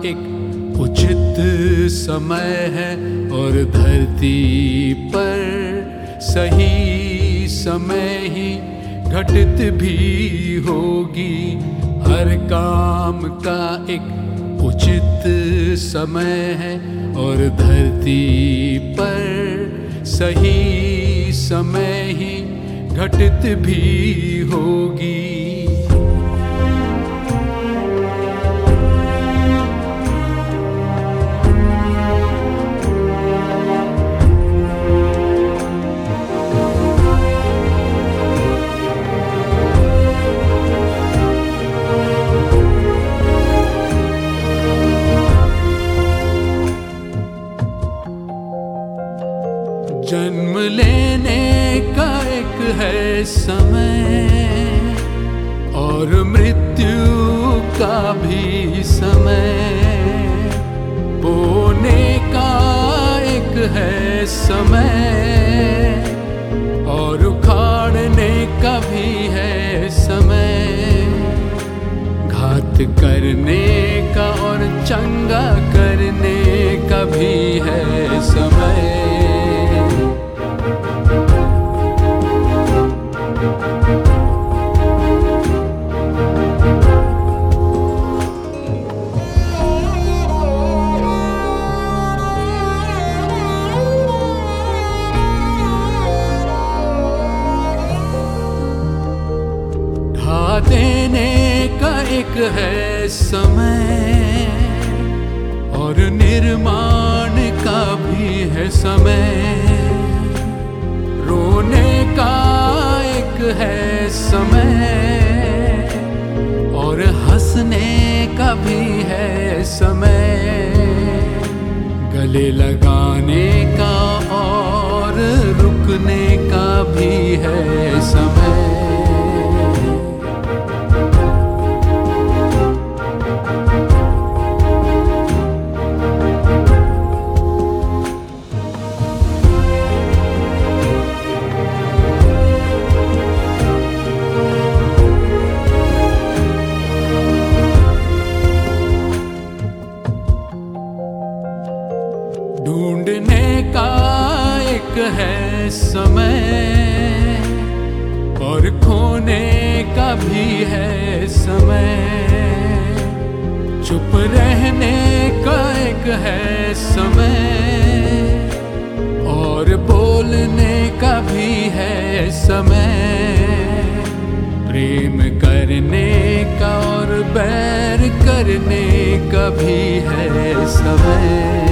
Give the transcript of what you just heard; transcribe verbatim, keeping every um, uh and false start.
एक उचित समय है और धरती पर सही समय ही घटित भी होगी। हर काम का एक उचित समय है और धरती पर सही समय ही घटित भी होगी। जन्म लेने का एक है समय और मृत्यु का भी समय। बोने का एक है समय और उखाड़ने का भी है समय। घात करने का और चंगा करने का भी है समय। देने का एक है समय और निर्माण का भी है समय। रोने का एक है समय और हंसने का भी है समय। गले लगाने का और रुकने का भी है समय। ढूंढने का एक है समय और खोने का भी है समय। चुप रहने का एक है समय और बोलने का भी है समय। प्रेम करने का और बैर करने का भी है समय।